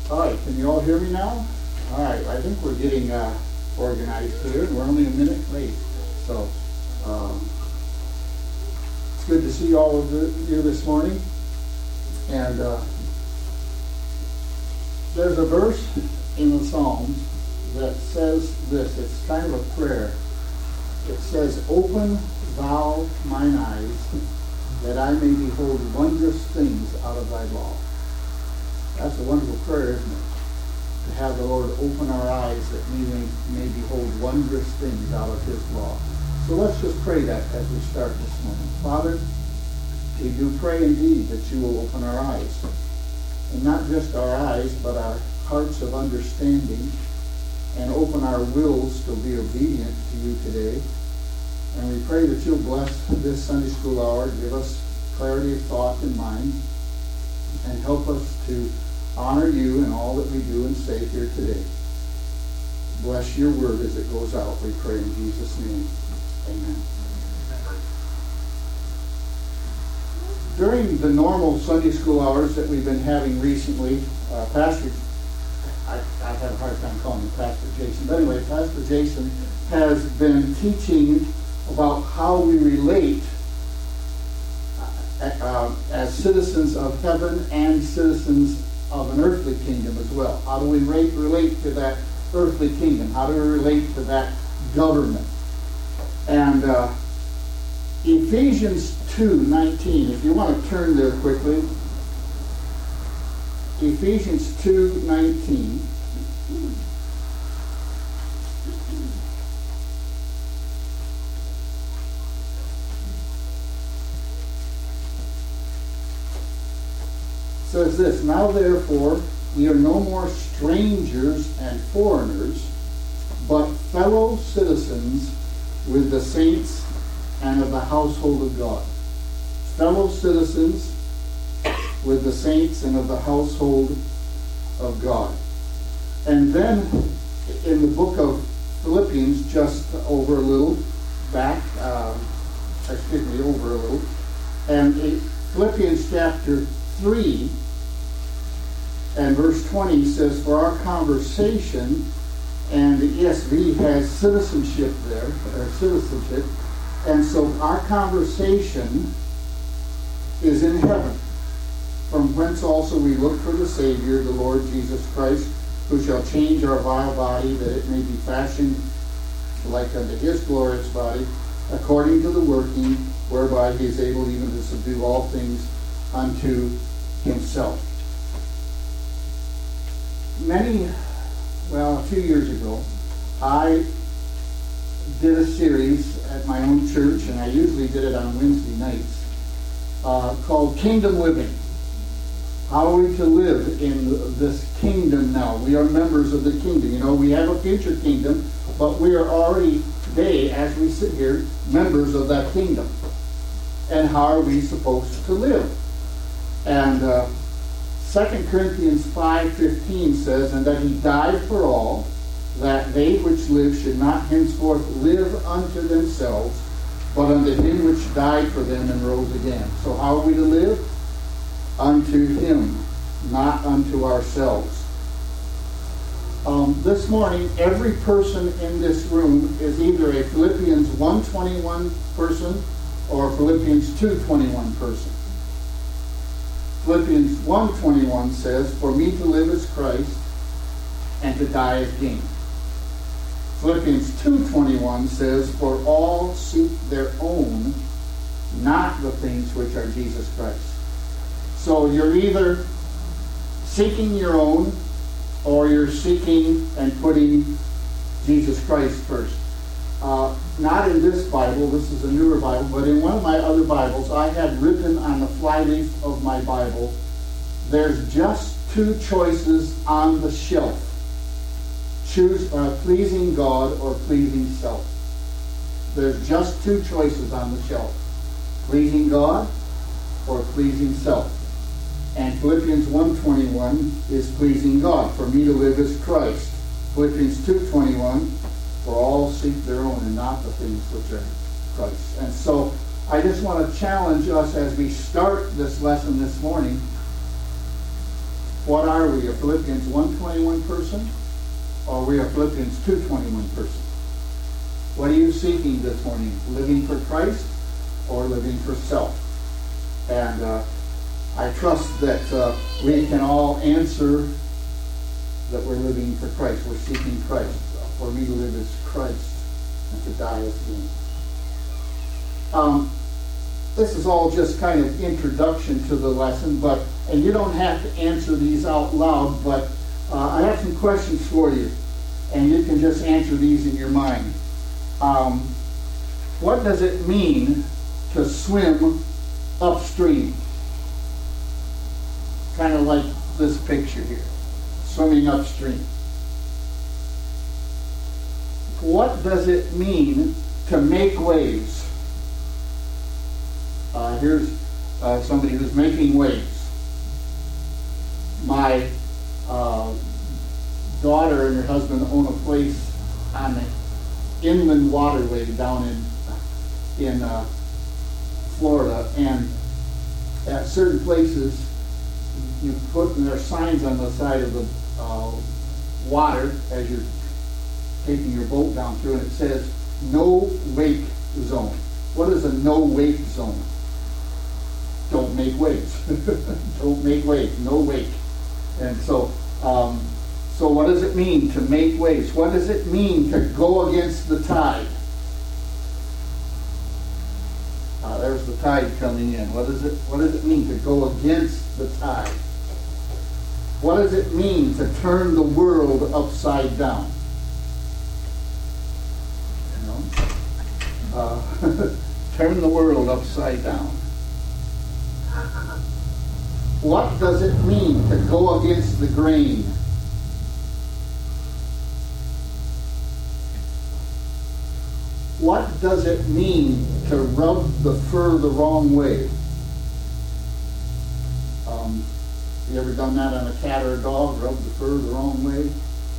All right, can you all hear me now? All right, I think we're getting organized here, and we're only a minute late. So it's good to see all of you this morning. And there's a verse in the Psalms that says this. It's kind of a prayer. It says, "Open thou mine eyes, that I may behold wondrous things out of thy law." That's a wonderful prayer, isn't it? To have the Lord open our eyes that we may behold wondrous things out of his law. So let's just pray that as we start this morning. Father, we do pray indeed that you will open our eyes. And not just our eyes, but our hearts of understanding, and open our wills to be obedient to you today. And we pray that you'll bless this Sunday school hour, give us clarity of thought and mind, and help us to honor you in all that we do and say here today. Bless your word as it goes out, we pray in Jesus' name. Amen. During the normal Sunday school hours that we've been having recently, Pastor, I have a hard time calling him Pastor Jason, but anyway, Pastor Jason has been teaching about how we relate as citizens of heaven and citizens of an earthly kingdom as well. How do we relate to that earthly kingdom? How do we relate to that government? And Ephesians 2:19, if you want to turn there quickly. Ephesians 2:19. Says this, "Now therefore ye are no more strangers and foreigners, but fellow citizens with the saints and of the household of God." Fellow citizens with the saints and of the household of God. And then in the book of Philippians, just over a little back, over a little, and Philippians chapter 3 and verse 20 says, "For our conversation," and the ESV has citizenship there, and so our conversation is in heaven, from whence also we look for the Savior, the Lord Jesus Christ, who shall change our vile body, that it may be fashioned like unto his glorious body, according to the working whereby he is able even to subdue all things unto himself. A few years ago, I did a series at my own church, and I usually did it on Wednesday nights, called Kingdom Living. How are we to live in this kingdom now? We are members of the kingdom. You know, we have a future kingdom, but we are already today, as we sit here, members of that kingdom. And how are we supposed to live? And 2 Corinthians 5:15 says, "And that he died for all, that they which live should not henceforth live unto themselves, but unto him which died for them and rose again." So how are we to live? Unto him, not unto ourselves. This morning, every person in this room is either a Philippians 1:21 person or a Philippians 2:21 person. Philippians 1:21 says, "For me to live is Christ, and to die is gain." Philippians 2:21 says, "For all seek their own, not the things which are Jesus Christ." So you're either seeking your own, or you're seeking and putting Jesus Christ first. Not in this Bible, this is a newer Bible, but in one of my other Bibles, I had written on the flyleaf of my Bible, "There's just two choices on the shelf. Choose pleasing God or pleasing self." There's just two choices on the shelf. Pleasing God or pleasing self. And Philippians 1:21 is pleasing God. "For me to live is Christ." Philippians 2:21, "For all seek their own and not the things which are Christ." And so I just want to challenge us as we start this lesson this morning What are we, a Philippians 1:21 person? Or are we a Philippians 2:21 person? What are you seeking this morning? Living for Christ or living for self? And I trust that we can all answer that we're living for Christ. We're seeking Christ. For me to live is Christ, and to die is gain. This is all just kind of introduction to the lesson, and you don't have to answer these out loud, but I have some questions for you, and you can just answer these in your mind. What does it mean to swim upstream? Kind of like this picture here, swimming upstream. What does it mean to make waves? Here's somebody who's making waves. My daughter and her husband own a place on the inland waterway down in Florida, and at certain places you put there are signs on the side of the water as you're taking your boat down through, and it says no wake zone. What is a no wake zone? Don't make waves. Don't make waves. No wake. And so what does it mean to make waves? What does it mean to go against the tide? There's the tide coming in. What does it mean to go against the tide? What does it mean to turn the world upside down? Turn the world upside down. What does it mean to go against the grain? What does it mean to rub the fur the wrong way? You ever done that on a cat or a dog? Rub the fur the wrong way?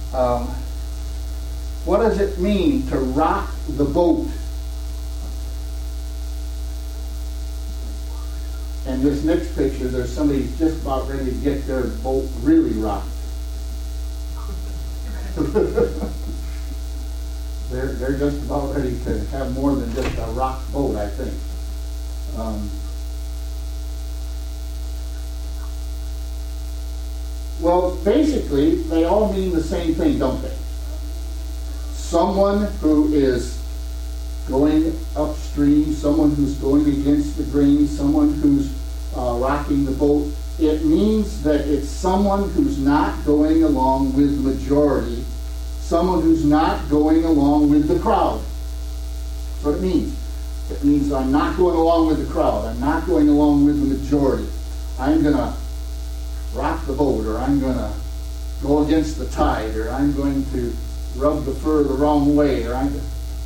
What does it mean to rock the boat? And this next picture, there's somebody just about ready to get their boat really rocked. They're just about ready to have more than just a rock boat, I think. Well, basically, they all mean the same thing, don't they? Someone who is going upstream, someone who's going against the grain, someone who's rocking the boat. It means that it's someone who's not going along with the majority, someone who's not going along with the crowd. That's what it means. It means I'm not going along with the crowd. I'm not going along with the majority. I'm going to rock the boat, or I'm going to go against the tide, or I'm going to rub the fur the wrong way, or do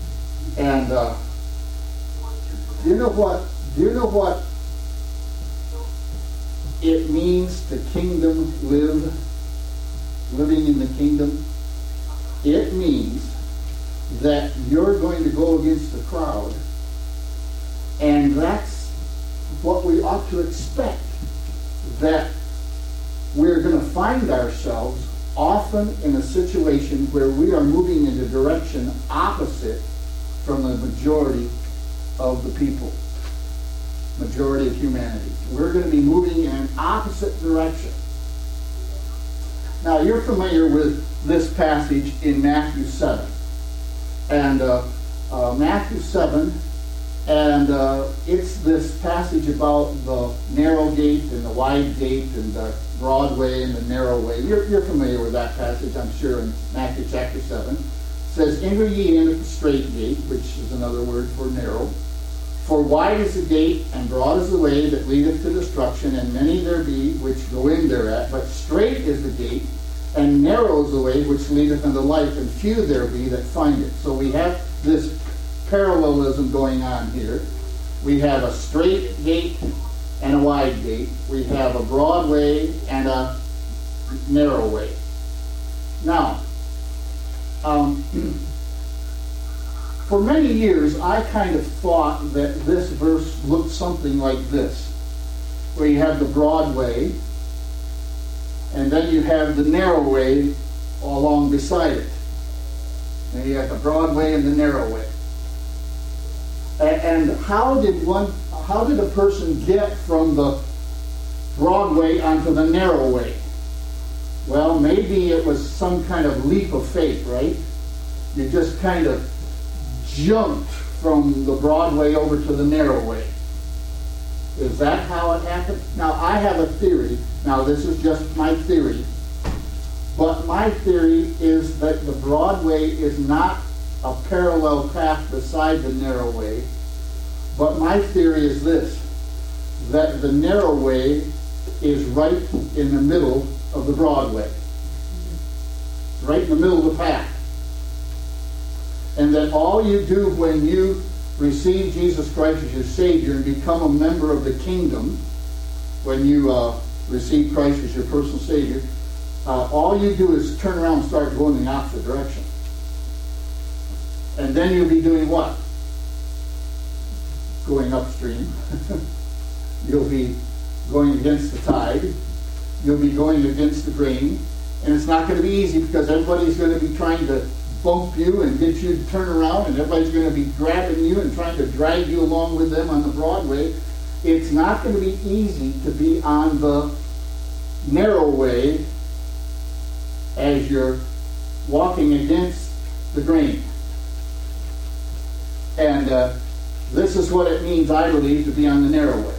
you know what it means to living in the kingdom? It means that you're going to go against the crowd, and that's what we ought to expect, that we're going to find ourselves often in a situation where we are moving in a direction opposite from the majority of the people, majority of humanity. We're going to be moving in an opposite direction. Now, you're familiar with this passage in Matthew 7. And Matthew 7, and it's this passage about the narrow gate and the wide gate and the broad way and the narrow way. You're familiar with that passage, I'm sure, in Matthew chapter 7. It says, "Enter ye in at the strait gate," which is another word for narrow. "For wide is the gate, and broad is the way that leadeth to destruction, and many there be which go in thereat. But strait is the gate, and narrow is the way which leadeth unto life, and few there be that find it." So we have this parallelism going on here. We have a straight gate and a wide gate. We have a broad way and a narrow way. Now, for many years, I kind of thought that this verse looked something like this, where you have the broad way, And then you have the narrow way along beside it. And you got the broad way and the narrow way. And how did a person get from the broad way onto the narrow way? Well, maybe it was some kind of leap of faith, right? You just kind of jumped from the broad way over to the narrow way. Is that how it happened? Now, I have a theory. Now, this is just my theory. But my theory is that the broad way is not a parallel path beside the narrow way. But my theory is this, that the narrow way is right in the middle of the broad way. It's right in the middle of the path. And that all you do when you receive Jesus Christ as your Savior and become a member of the kingdom, when you receive Christ as your personal Savior, all you do is turn around and start going in the opposite direction. And then you'll be doing what? Going upstream. You'll be going against the tide. You'll be going against the grain. And it's not going to be easy because everybody's going to be trying to bump you and get you to turn around, and everybody's going to be grabbing you and trying to drag you along with them on the broad way. It's not going to be easy to be on the narrow way as you're walking against the grain. And this is what it means, I believe, to be on the narrow way.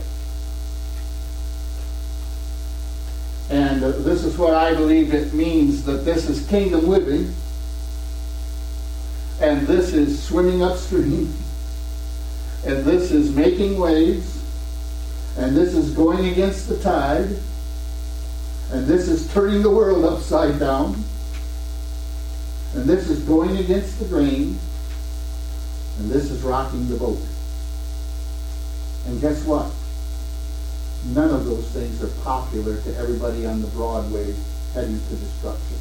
And this is what I believe it means, that this is kingdom living, and this is swimming upstream, and this is making waves, and this is going against the tide, and this is turning the world upside down, and this is going against the grain, and this is rocking the boat. And guess what? None of those things are popular to everybody on the broad way heading to destruction.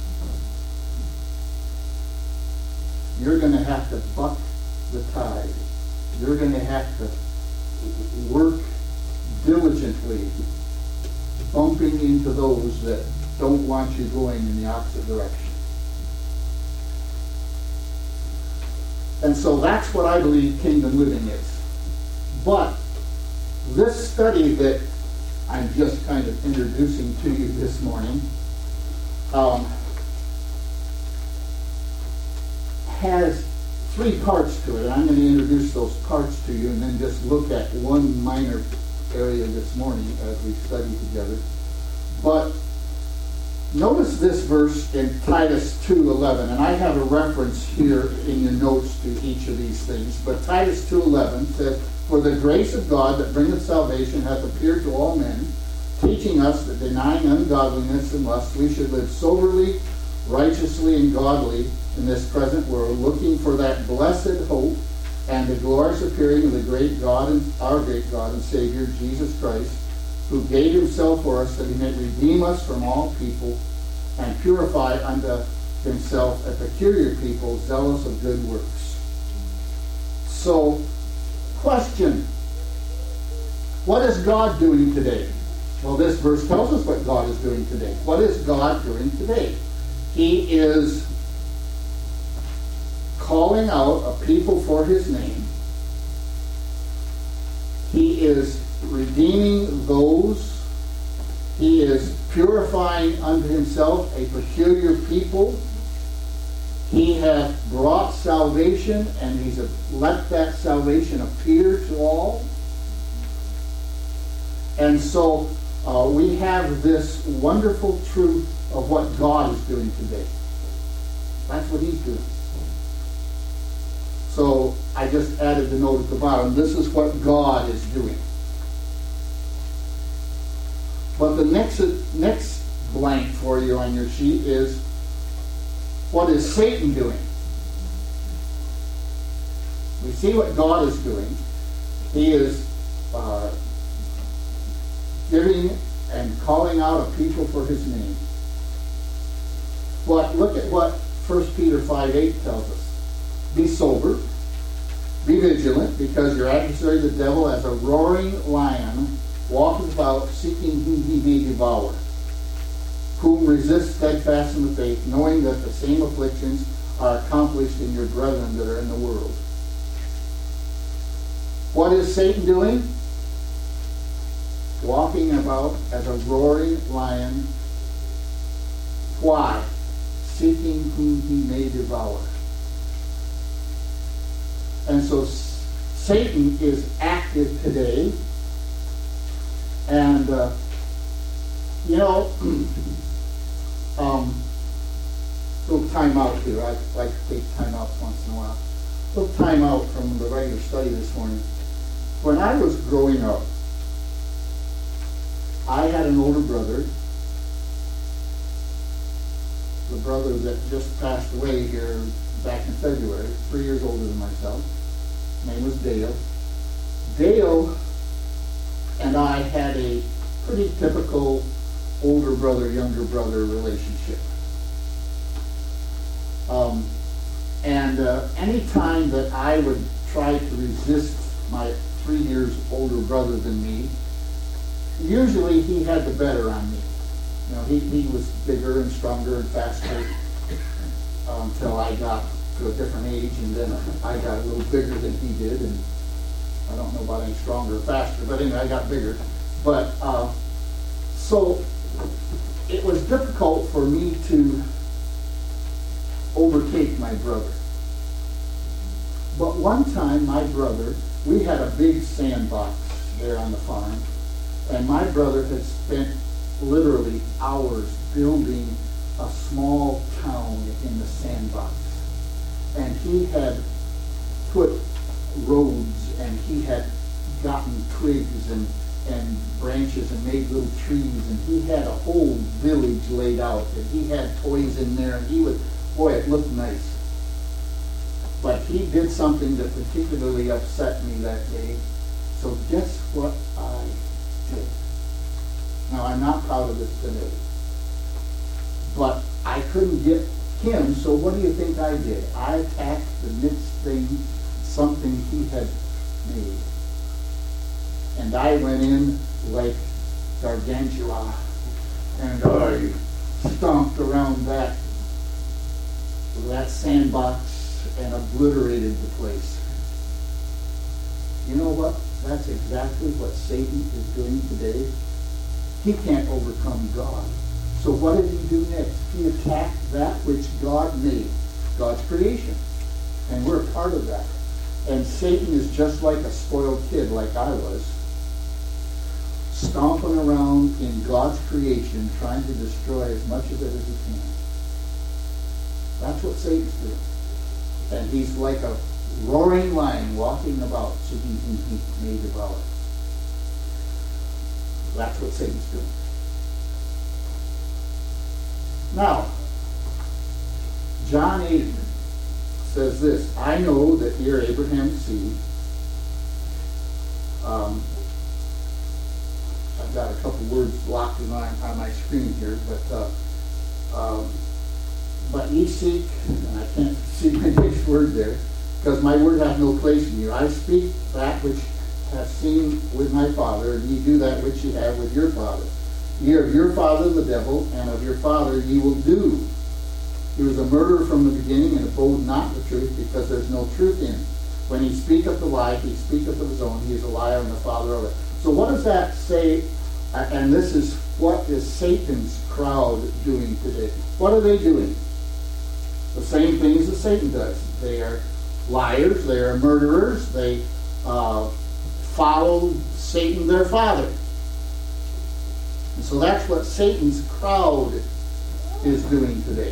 You're going to have to buck the tide. You're going to have to work diligently, bumping into those that don't want you going in the opposite direction. And so that's what I believe kingdom living is. But this study that I'm just kind of introducing to you this morning has three parts to it. And I'm going to introduce those parts to you and then just look at one minor area this morning as we study together. But notice this verse in Titus 2:11, and I have a reference here in your notes to each of these things. But Titus 2:11 says, "For the grace of God that bringeth salvation hath appeared to all men, teaching us that denying ungodliness and lust, we should live soberly, righteously, and godly in this present world, looking for that blessed hope and the glorious appearing of the great God and our great God and Savior, Jesus Christ, who gave himself for us that he might redeem us from all people and purify unto himself a peculiar people, zealous of good works." So, question: what is God doing today? Well, this verse tells us what God is doing today. What is God doing today? He is calling out a people for his name. He is redeeming those. He is purifying unto himself a peculiar people. He hath brought salvation, and he's let that salvation appear to all. And so we have this wonderful truth of what God is doing today. That's what he's doing. So I just added the note at the bottom. This is what God is doing. But the next blank for you on your sheet is, what is Satan doing? We see what God is doing. He is giving and calling out a people for his name. But look at what 1 Peter 5:8 tells us. "Be sober, be vigilant, because your adversary the devil, as a roaring lion, walketh about seeking whom he may devour." whom resist steadfast in the faith, knowing that the same afflictions are accomplished in your brethren that are in the world. What is Satan doing? Walking about as a roaring lion. Why? Seeking whom he may devour. And so Satan is active today. And, little time out here. I like to take time out once in a while. Little time out from the regular study this morning. When I was growing up, I had an older brother. The brother that just passed away here back in February, 3 years older than myself. His name was Dale. Dale and I had a pretty typical older brother, younger brother relationship. Any time that I would try to resist my 3 years older brother than me, usually he had the better on me. You know, he was bigger and stronger and faster until I got to a different age, and then I got a little bigger than he did, and I don't know about any stronger or faster, but anyway, I got bigger. But so it was difficult for me to overtake my brother. But one time, my brother, we had a big sandbox there on the farm, and my brother had spent literally hours building a small town in the sandbox. And he had put roads, and he had gotten twigs and branches and made little trees, and he had a whole village laid out, and he had toys in there, and it looked nice. But he did something that particularly upset me that day. So guess what I did? Now, I'm not proud of this today. But I couldn't get him, so what do you think I did? I attacked the next thing, something he had made. And I went in like Gargantua, and I stomped around that sandbox and obliterated the place. You know what? That's exactly what Satan is doing today. He can't overcome God. So what did he do next? He attacked that which God made, God's creation. And we're a part of that. And Satan is just like a spoiled kid, like I was, stomping around in God's creation, trying to destroy as much of it as he can. That's what Satan's doing. And he's like a roaring lion walking about, seeking whom he may devour. That's what Satan's doing. Now, John 8 says this, I know that ye are Abraham's seed. I've got a couple words blocked on my screen here, but ye seek, and I can't see my next word there, because my word hath no place in you. I speak that which have seen with my Father, and ye do that which ye have with your father. Ye are of your father the devil, and of your father ye will do. He was a murderer from the beginning, and abode not the truth, because there is no truth in him. When he speaketh the lie, he speaketh of his own. He is a liar and the father of it. So what does that say? And this is what is Satan's crowd doing today. What are they doing? The same things that Satan does. They are liars. They are murderers. They follow Satan, their father. And so that's what Satan's crowd is doing today.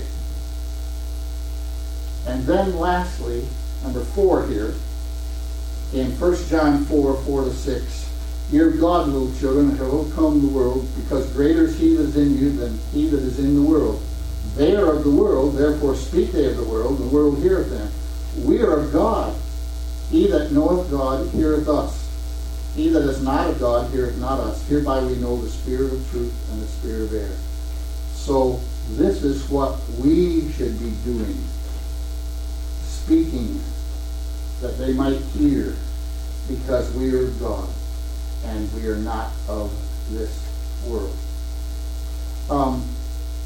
And then lastly, number 4 here, in 1 John 4:4-6, ye are of God, little children, and have overcome the world, because greater is he that is in you than he that is in the world. They are of the world, therefore speak they of the world heareth them. We are of God. He that knoweth God heareth us. He that is not of God heareth not us. Hereby we know the spirit of truth and the spirit of error. So this is what we should be doing. Speaking that they might hear, because we are of God and we are not of this world.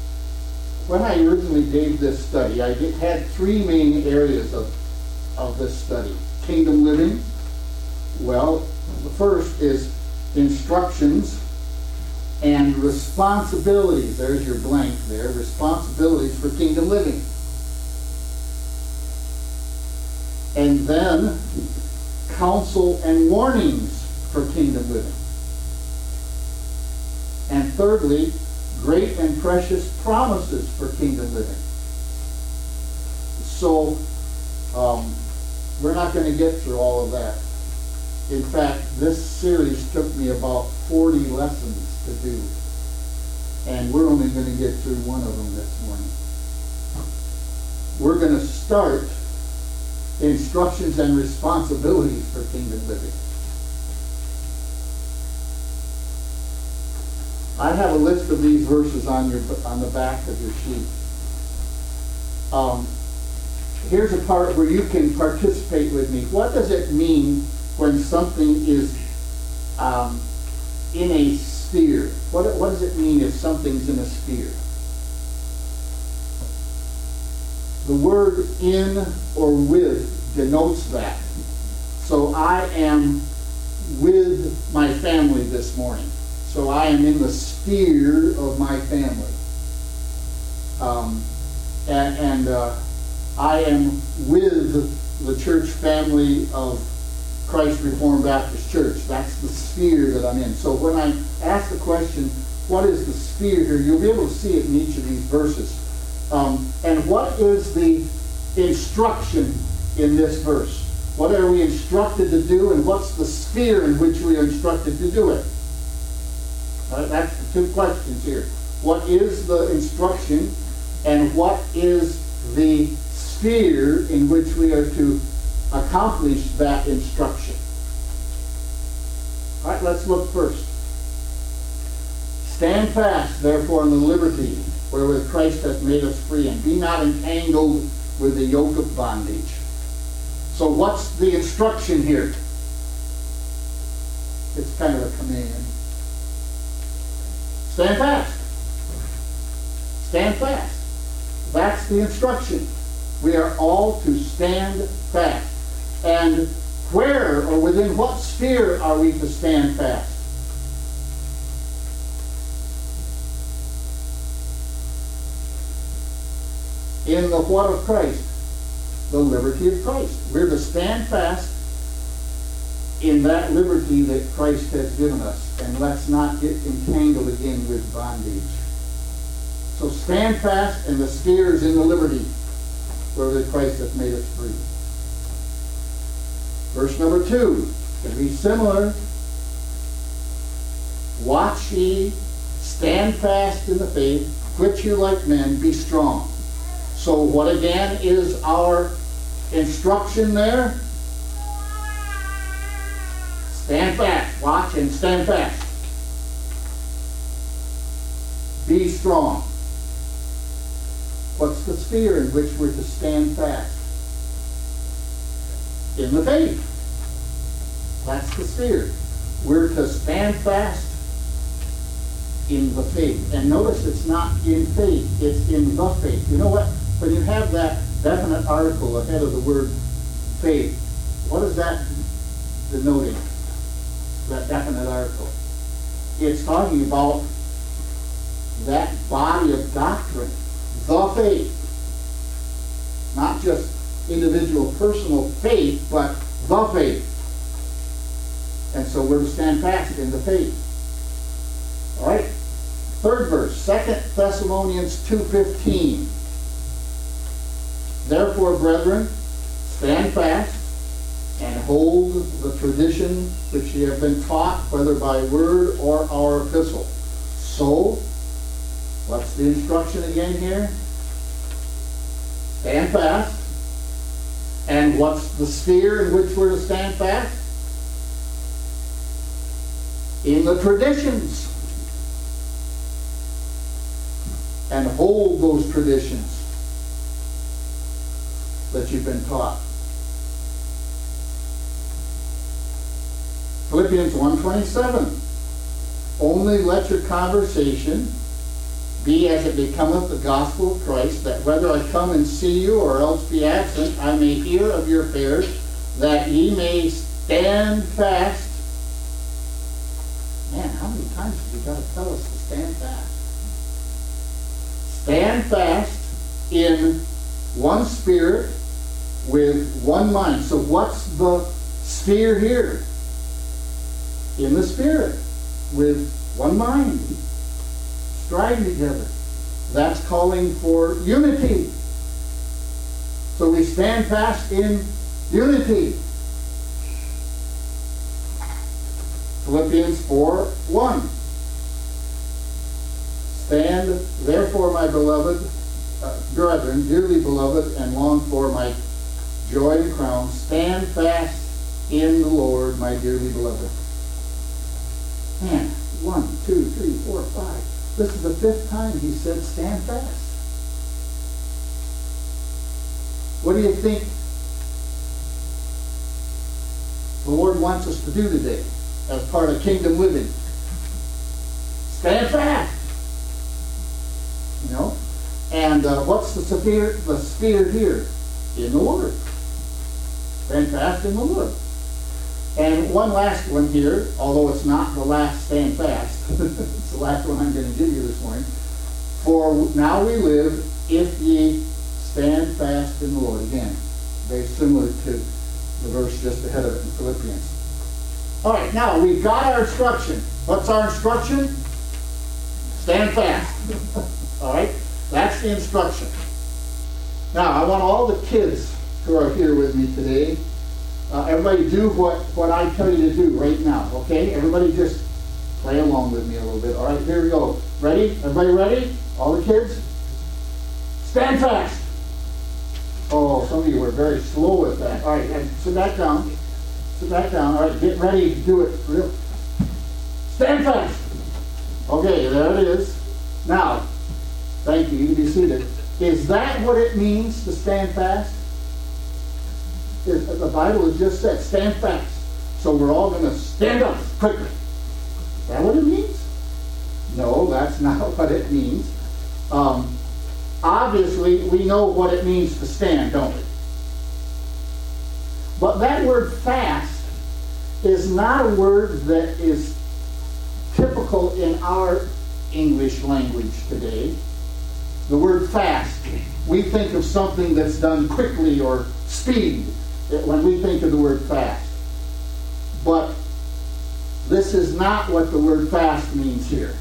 when I originally gave this study, I had three main areas of this study. Kingdom living. Well, the first is instructions and responsibilities. There's your blank there. Responsibilities for kingdom living. And then counsel and warnings for kingdom living. And thirdly, great and precious promises for kingdom living. So, we're not going to get through all of that. In fact, this series took me about 40 lessons to do. And we're only going to get through one of them this morning. We're going to start instructions and responsibilities for kingdom living. I have a list of these verses on the back of your sheet. Here's a part where you can participate with me. What does it mean when something is in a sphere? What does it mean if something's in a sphere? The word in or with denotes that. So I am with my family this morning. So I am in the sphere of my family. I am with the church family of Christ Reformed Baptist Church. That's the sphere that I'm in. So when I ask the question, what is the sphere here, you'll be able to see it in each of these verses. And what is the instruction in this verse? What are we instructed to do, and what's the sphere in which we are instructed to do it? That's the two questions here. What is the instruction, and what is the sphere in which we are to accomplish that instruction? All right, let's look first. Stand fast, therefore, in the liberty wherewith Christ hath made us free, and be not entangled with the yoke of bondage. So what's the instruction here? It's kind of a command. Stand fast. Stand fast. That's the instruction. We are all to stand fast. And where or within what sphere are we to stand fast? In the what of Christ? The liberty of Christ. We're to stand fast in that liberty that Christ has given us. And let's not get entangled again with bondage. So stand fast, and the sphere is in the liberty wherewith Christ hath made us free. Verse number 2 can be similar. Watch ye, stand fast in the faith, quit you like men, be strong. So what again is our instruction there? Stand fast. Watch and stand fast. Be strong. What's the sphere in which we're to stand fast? In the faith. That's the sphere. We're to stand fast in the faith. And notice it's not in faith, it's in the faith. You know what? When you have that definite article ahead of the word faith, what is that denoting? That definite article. It's talking about that body of doctrine, the faith. Not just individual personal faith, but the faith. And so we're to stand fast in the faith. All right? Third verse, 2 Thessalonians 2:15. Therefore, brethren, stand fast and hold the tradition which ye have been taught, whether by word or our epistle. So, what's the instruction again here? Stand fast. And what's the sphere in which we're to stand fast? In the traditions. And hold those traditions that you've been taught. Philippians 1:27. Only let your conversation be as it becometh the gospel of Christ, that whether I come and see you or else be absent, I may hear of your affairs, that ye may stand fast. Man, how many times have you got to tell us to stand fast? Stand fast in one spirit with one mind. So what's the sphere here? In the spirit with one mind. Striving together. That's calling for unity. So we stand fast in unity. Philippians 4:1. Stand therefore, my beloved brethren, dearly beloved, and long for my joy and crown, stand fast in the Lord, my dearly beloved. Man, 1, 2, 3, 4, 5. This is the 5th time he said stand fast. What do you think the Lord wants us to do today as part of kingdom living? Stand fast. You know? And what's the sphere here? In the Lord. Stand fast in the Lord. And one last one here, although it's not the last stand fast. It's the last one I'm going to give you this morning. For now we live if ye stand fast in the Lord. Again, very similar to the verse just ahead of it in Philippians. All right, now we've got our instruction. What's our instruction? Stand fast. All right, that's the instruction. Now, I want all the kids who are here with me today, everybody do what I tell you to do right now, okay? Everybody just play along with me a little bit. All right, here we go. Ready? Everybody ready? All the kids? Stand fast. Oh, some of you were very slow with that. All right, and sit back down. Sit back down. All right, get ready to do it. Stand fast. Okay, there it is. Now, thank you. You can be seated. Is that what it means to stand fast? The Bible has just said, stand fast. So we're all going to stand up quickly. Is that what it means? No, that's not what it means. Obviously, we know what it means to stand, don't we? But that word fast is not a word that is typical in our English language today. The word fast, we think of something that's done quickly or speed when we think of the word fast. But this is not what the word fast means here.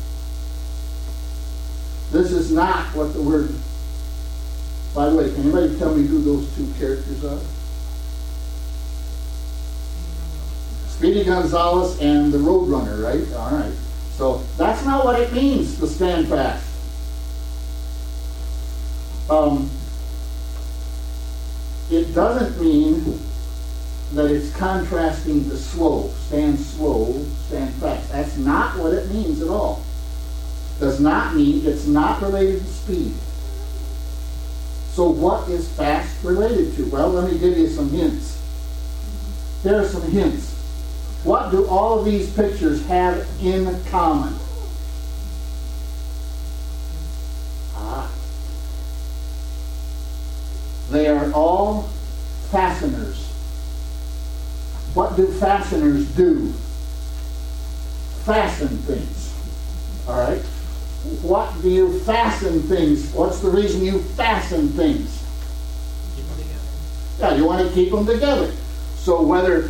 This is not what the word... By the way, can anybody tell me who those two characters are? Speedy Gonzales and the Roadrunner, right? All right. So that's not what it means to stand fast. It doesn't mean that it's contrasting to slow, stand fast. That's not what it means at all. Does not mean, it's not related to speed. So what is fast related to? Well, let me give you some hints. Here are some hints. What do all of these pictures have in common? They are all fasteners. What do fasteners do? Fasten things. All right? What do you fasten things? What's the reason you fasten things? Keep them together. Yeah, you want to keep them together. So whether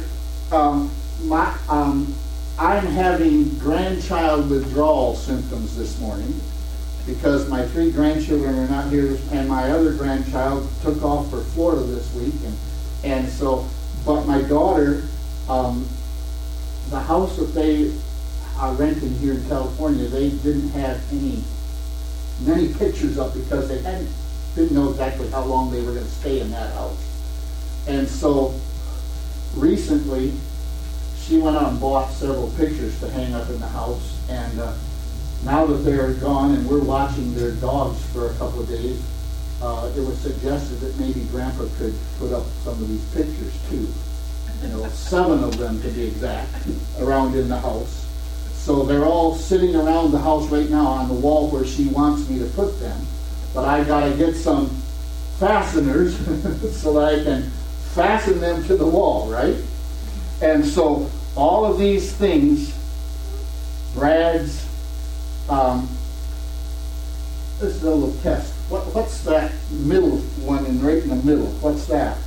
I'm having grandchild withdrawal symptoms this morning because my 3 grandchildren are not here, and my other grandchild took off for Florida this week, and so, but my daughter, the house that they are renting here in California, they didn't have many pictures up because they didn't know exactly how long they were going to stay in that house. And so recently she went out and bought several pictures to hang up in the house, and now that they're gone and we're watching their dogs for a couple of days, it was suggested that maybe Grandpa could put up some of these pictures too. 7 of them to be exact, around in the house. So they're all sitting around the house right now on the wall where she wants me to put them. But I got to get some fasteners so that I can fasten them to the wall, right? And so all of these things, Brad's, this is a little test. What's that middle one right in the middle? What's that?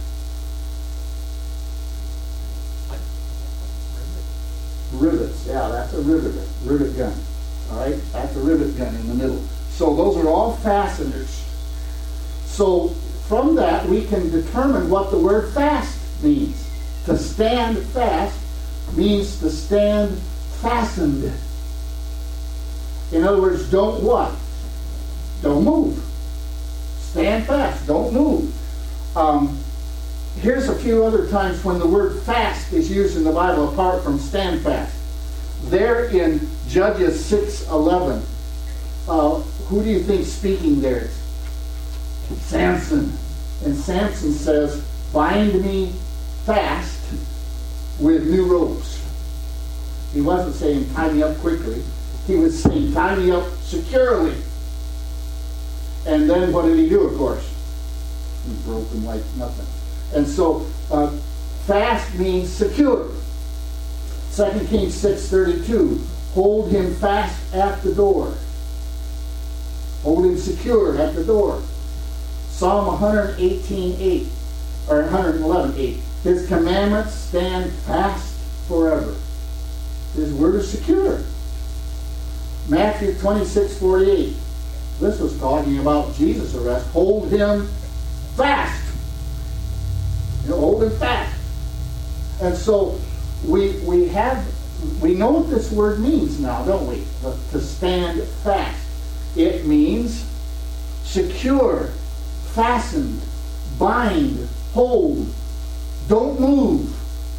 Rivets. Yeah, that's a rivet gun. All right, that's a rivet gun in the middle. So those are all fasteners. So from that we can determine what the word fast means. To stand fast means to stand fastened. In other words, don't what? Don't move. Stand fast. Don't move. Here's a few other times when the word fast is used in the Bible apart from stand fast. There in Judges 6:11, who do you think speaking there? Samson. And Samson says, bind me fast with new ropes. He wasn't saying tie me up quickly. He was saying tie me up securely. And then what did he do, of course? He broke them like nothing. And so fast means secure. 2 Kings 6:32, hold him fast at the door. Hold him secure at the door. Psalm 118:8 or 111:8. His commandments stand fast forever. His word is secure. Matthew 26:48. This was talking about Jesus' arrest. Hold him fast. Hold him fast. And so we know what this word means now, don't we? To stand fast. It means secure, fastened, bind, hold, don't move.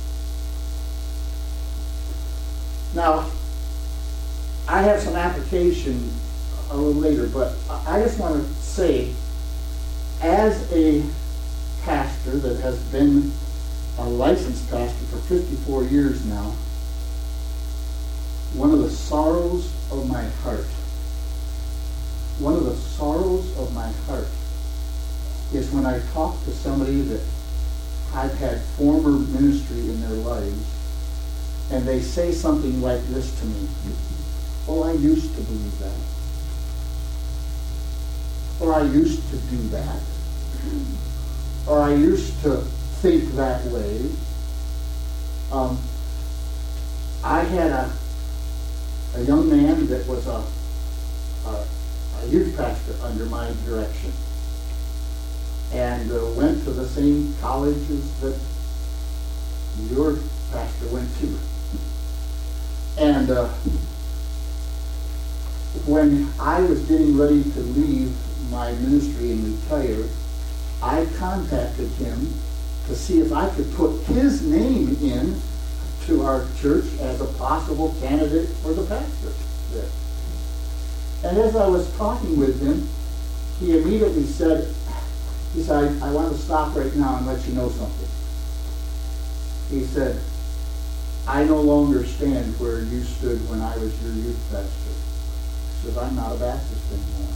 Now, I have some application a little later, but I just want to say, as a pastor that has been a licensed pastor for 54 years now, one of the sorrows of my heart is when I talk to somebody that I've had former ministry in their lives, and they say something like this to me: "Oh, I used to believe that," or "I used to do that," or "I used to think that way." I had a young man that was a youth pastor under my direction, and went to the same colleges that your pastor went to. And when I was getting ready to leave my ministry and retire, I contacted him to see if I could put his name in to our church as a possible candidate for the pastor there. And as I was talking with him, he immediately said, I want to stop right now and let you know something. He said, "I no longer stand where you stood when I was your youth pastor." He says, "I'm not a Baptist anymore."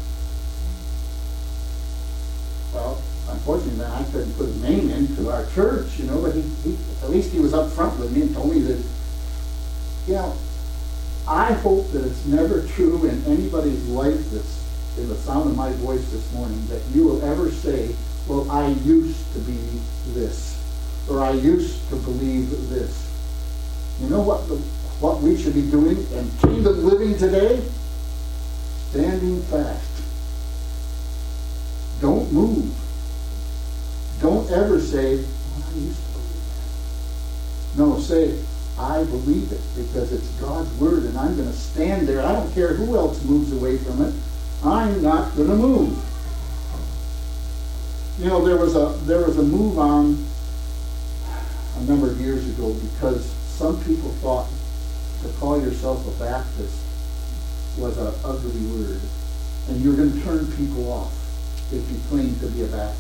Well, unfortunately, then I couldn't put his name into our church, but he at least he was up front with me and told me that, I hope that it's never true in anybody's life that's in the sound of my voice this morning that you will ever say, "Well, I used to be this," or "I used to believe this." You know what we should be doing in kingdom living today? Standing fast. Don't move. Don't ever say, "Well, I used to believe that." No, say, "I believe it because it's God's word and I'm going to stand there. I don't care who else moves away from it. I'm not going to move." There was a move on a number of years ago because some people thought to call yourself a Baptist was an ugly word, and you're going to turn people off if you claim to be a Baptist.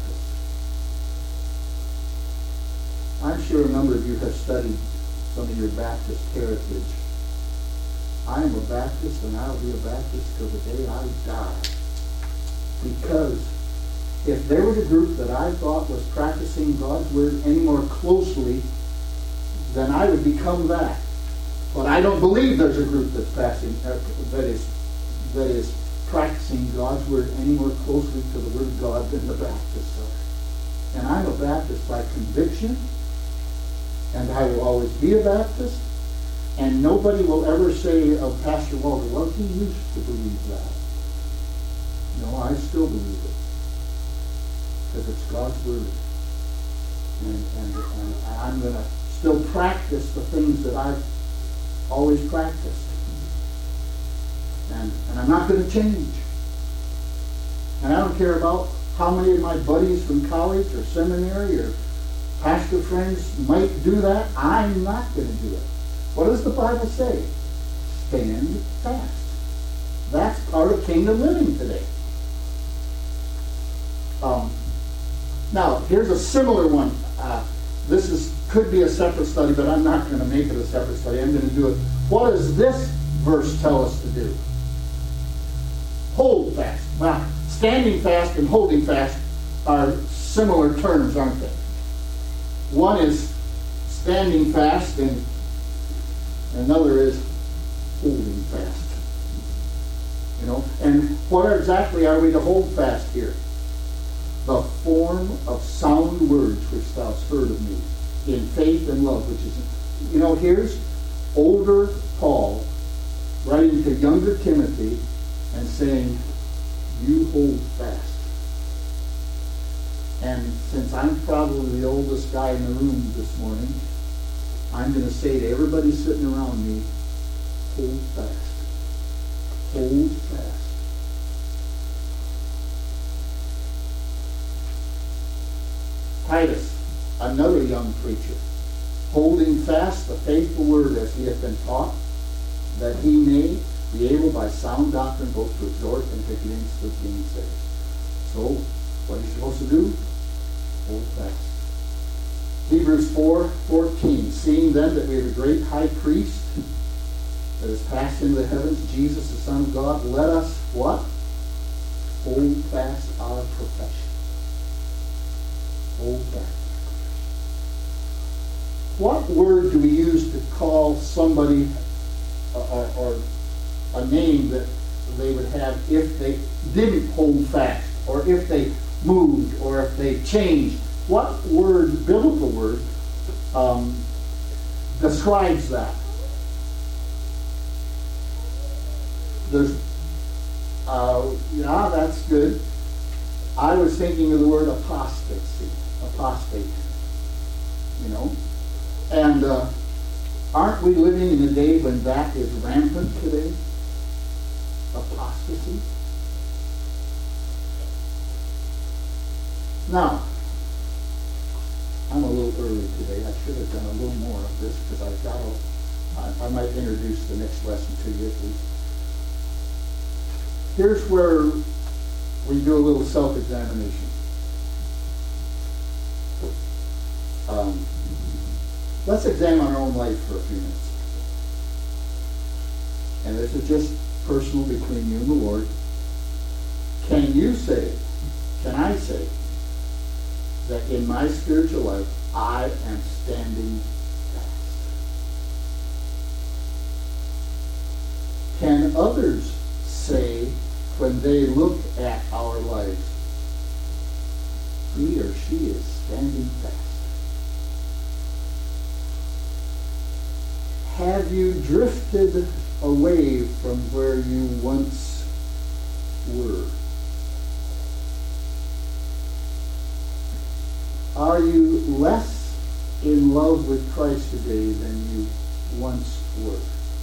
I'm sure a number of you have studied some of your Baptist heritage. I am a Baptist, and I'll be a Baptist till the day I die. Because if there was a group that I thought was practicing God's Word any more closely, then I would become that. But I don't believe there's a group that's that is practicing God's Word any more closely to the Word of God than the Baptists are. And I'm a Baptist by conviction, and I will always be a Baptist, and nobody will ever say of Pastor Walter, well, he used to believe that. No, I still believe it. Because it's God's Word. And I'm going to still practice the things that I've always practiced. And I'm not going to change. And I don't care about how many of my buddies from college or seminary or pastor friends might do that. I'm not going to do it. What does the Bible say? Stand fast. That's part of kingdom living today. Now, here's a similar one. This could be a separate study, but I'm not going to make it a separate study. I'm going to do it. What does this verse tell us to do? Hold fast. Now, standing fast and holding fast are similar terms, aren't they? One is standing fast and another is holding fast. You know, and what exactly are we to hold fast here? The form of sound words which thou hast heard of me, in faith and love, which is, you know, here's older Paul writing to younger Timothy and saying, you hold fast. And since I'm probably the oldest guy in the room this morning, I'm going to say to everybody sitting around me, hold fast. Hold fast. Titus, another young preacher, holding fast the faithful word as he hath been taught, that he may be able by sound doctrine both to exhort and to against the gainsayers. So, what are you supposed to do? Hold fast. Hebrews 4:14, seeing then that we have a great high priest that has passed into the heavens, Jesus the Son of God, let us, what? Hold fast our profession. Hold fast. What word do we use to call somebody or a name that they would have if they didn't hold fast, or if they moved, or if they changed? What word, biblical word, describes that? There's, yeah, that's good. I was thinking of the word apostasy. Apostate. You know? And aren't we living in a day when that is rampant today? Apostasy. Now, I'm a little early today. I should have done a little more of this because I might introduce the next lesson to you at least. Here's where we do a little self-examination. Let's examine our own life for a few minutes. And this is just personal between you and the Lord. Can I say, that in my spiritual life, I am standing fast? Can others say, when they look at our lives, he or she is standing fast? Have you drifted away from where you once were? Are you less in love with Christ today than you once were?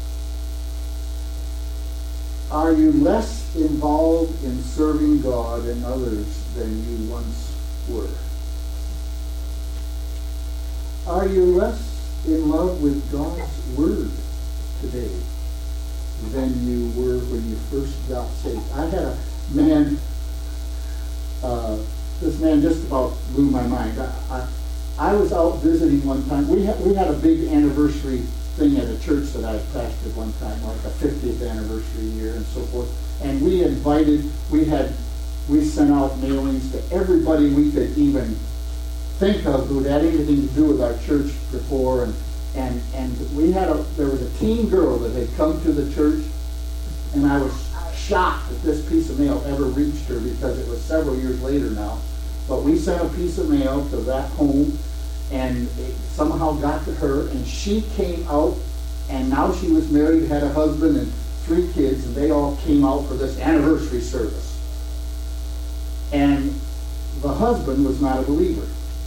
Are you less involved in serving God and others than you once were? Are you less in love with God's Word today than you were when you first got saved? I had a man, this man just about blew my mind. I was out visiting one time. We had a big anniversary thing at a church that I pastored one time, like a 50th anniversary year and so forth. And we sent out mailings to everybody we could even think of who had anything to do with our church before. And there was a teen girl that had come to the church, and I was shocked that this piece of mail ever reached her because it was several years later now. But we sent a piece of mail to that home, and it somehow got to her, and she came out, and now she was married, had a husband and 3 kids, and they all came out for this anniversary service. And the husband was not a believer.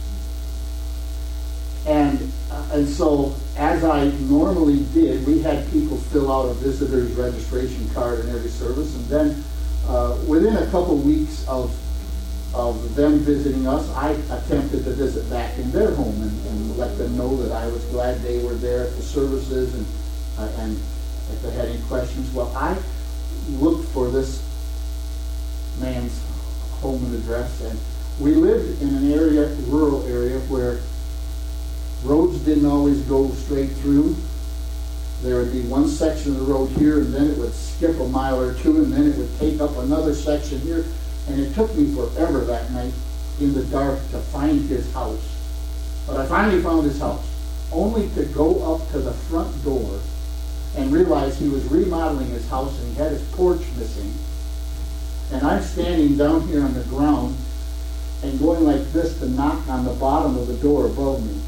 And so, as I normally did, we had people fill out a visitor's registration card in every service, and then within a couple weeks of them visiting us, I attempted to visit back in their home and let them know that I was glad they were there at the services, and if they had any questions. Well, I looked for this man's home and address, and we lived in an area, rural area, where roads didn't always go straight through. There would be one section of the road here, and then it would skip a mile or two, and then it would take up another section here. And it took me forever that night in the dark to find his house. But I finally found his house, only to go up to the front door and realize he was remodeling his house, and he had his porch missing. And I'm standing down here on the ground and going like this to knock on the bottom of the door above me.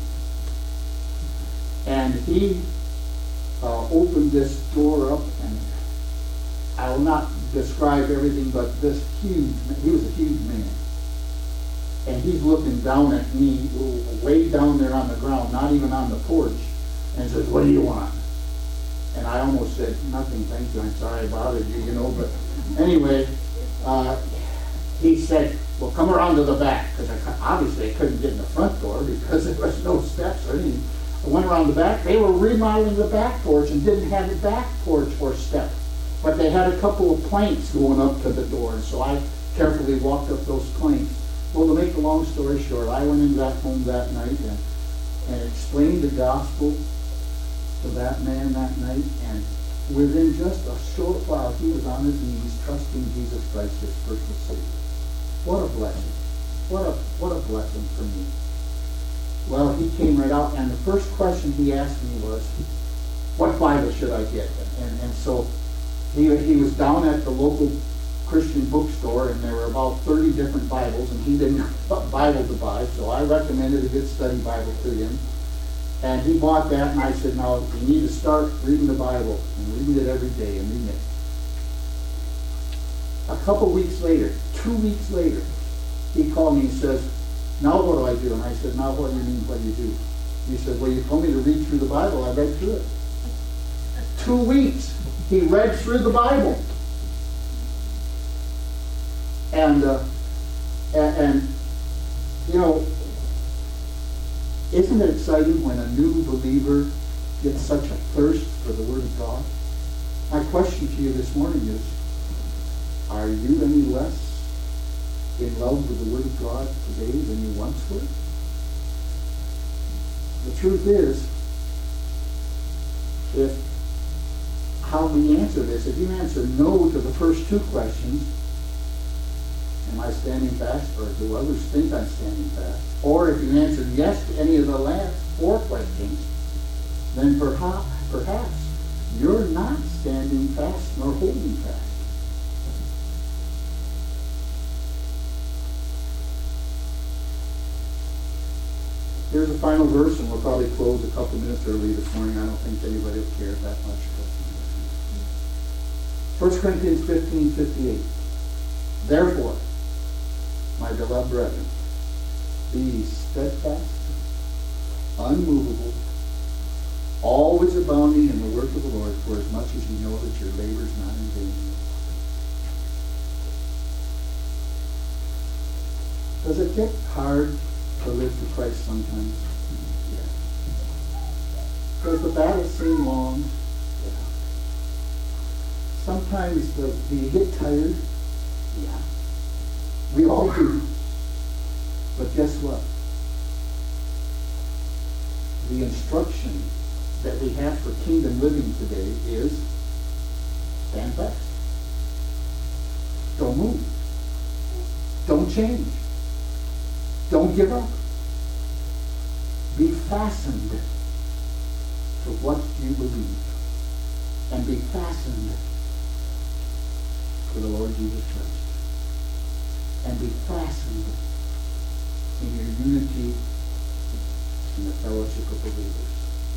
And he opened this door up, and I will not describe everything, but he was a huge man. And he's looking down at me, way down there on the ground, not even on the porch, and says, "What do you want?" And I almost said, "Nothing, thank you, I'm sorry I bothered you, but anyway, he said, "Well, come around to the back," because obviously I couldn't get in the front door because there was no steps or anything. I went around the back. They were remodeling the back porch and didn't have a back porch or step, but they had a couple of planks going up to the door, and so I carefully walked up those planks. Well, to make a long story short, I went into that home that night and explained the gospel to that man that night, and within just a short while, he was on his knees trusting Jesus Christ as personal Savior. What a blessing. What a blessing for me. Well, he came right out, and the first question he asked me was, "What Bible should I get?" And so he was down at the local Christian bookstore, and there were about 30 different Bibles, and he didn't know what Bible to buy, so I recommended a good study Bible to him. And he bought that, and I said, "Now, you need to start reading the Bible, and reading it every day, and reading it." A couple weeks later, 2 weeks later, he called me and says, "Now what do I do?" And I said, "Now what do you mean, what do you do?" He said, "Well, you told me to read through the Bible. I read through it." 2 weeks, he read through the Bible. And isn't it exciting when a new believer gets such a thirst for the Word of God? My question to you this morning is, are you any less in love with the Word of God today than you once were? The truth is, how we answer this, if you answer no to the first 2 questions, am I standing fast, or do others think I'm standing fast? Or if you answer yes to any of the last 4 questions, then perhaps you're not standing fast nor holding fast. Here's the final verse, and we'll probably close a couple minutes early this morning. I don't think anybody will care that much. 1 Corinthians 15:58. Therefore, my beloved brethren, be steadfast, unmovable, always abounding in the work of the Lord, for as much as you know that your labor is not in vain. Does it get hard to live for Christ sometimes? Yeah. Does the battle seem long? Yeah. Sometimes do you get tired? Yeah. We all do. But guess what? The instruction that we have for kingdom living today is stand fast. Don't move. Don't change. Don't give up. Be fastened to what you believe. And be fastened to the Lord Jesus Christ. And be fastened in your unity in the fellowship of believers.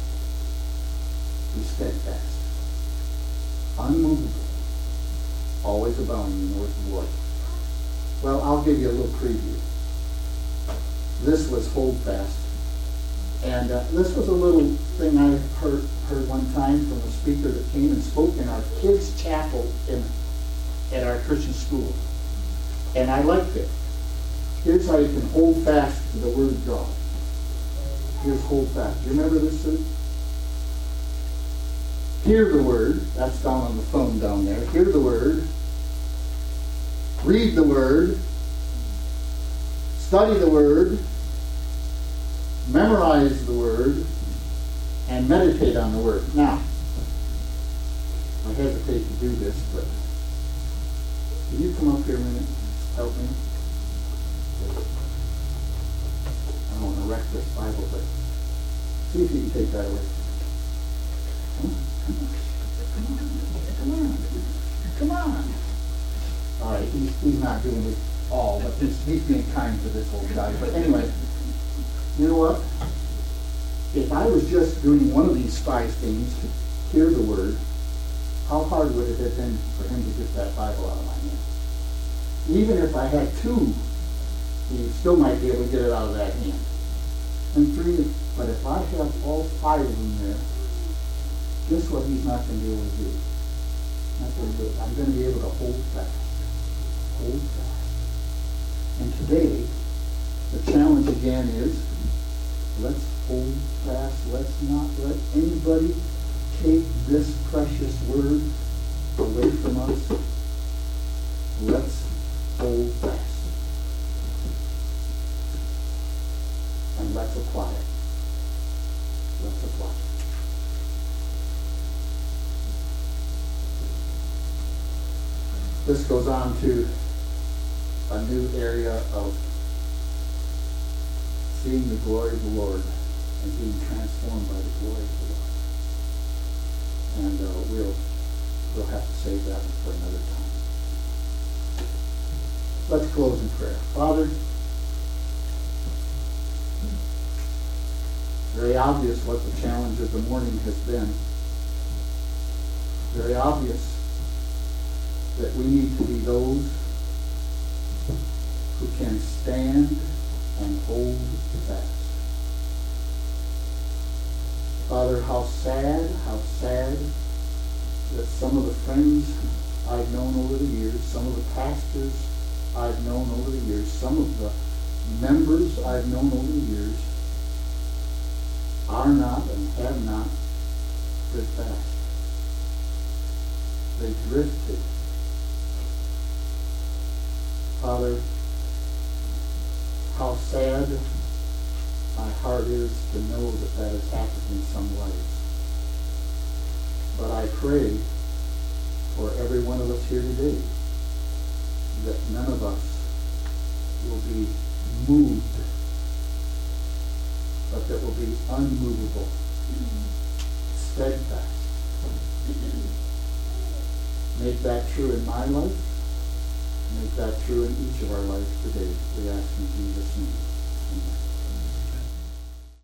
Be steadfast, unmovable, always abounding in the work of the Lord. Well, I'll give you a little preview. This was hold fast. And this was a little thing I heard one time from a speaker that came and spoke in our kids' chapel at our Christian school. And I liked it. Here's how you can hold fast to the Word of God. Here's hold fast. Do you remember this, Sue? Hear the Word. That's down on the phone down there. Hear the Word. Read the Word. Study the Word. Memorize the Word. And meditate on the Word. Now, I hesitate to do this, but can you come up here a minute? Help me. I don't want to wreck this Bible, but see if you can take that away. Come on. All right, he's not doing it all, but he's being kind to this old guy. But anyway, you know what? If I was just doing one of these 5 things, to hear the Word, how hard would it have been for him to get that Bible out of my hand? Even if I had 2, he still might be able to get it out of that hand. And 3, but if I have all 5 of them there, guess what he's not going to be able to do? Not going to do it. I'm going to be able to hold fast. Hold fast. And today, the challenge again is, let's hold fast. Let's not let anybody take this precious word away from us. Let's hold fast. And let's apply it. Let's apply it. This goes on to a new area of seeing the glory of the Lord and being transformed by the glory of the Lord. And we'll have to save that one for another time. Let's close in prayer. Father, very obvious what the challenge of the morning has been. Very obvious that we need to be those who can stand and hold fast. Father, how sad that some of the friends I've known over the years, some of the pastors I've known over the years, some of the members I've known over the years are not and have not stood fast. They drifted. Father, how sad my heart is to know that that has happened in some lives. But I pray for every one of us here today that none of us will be moved, but that will be unmovable, steadfast. Make that true in my life. Make that true in each of our lives today. We ask in Jesus' name.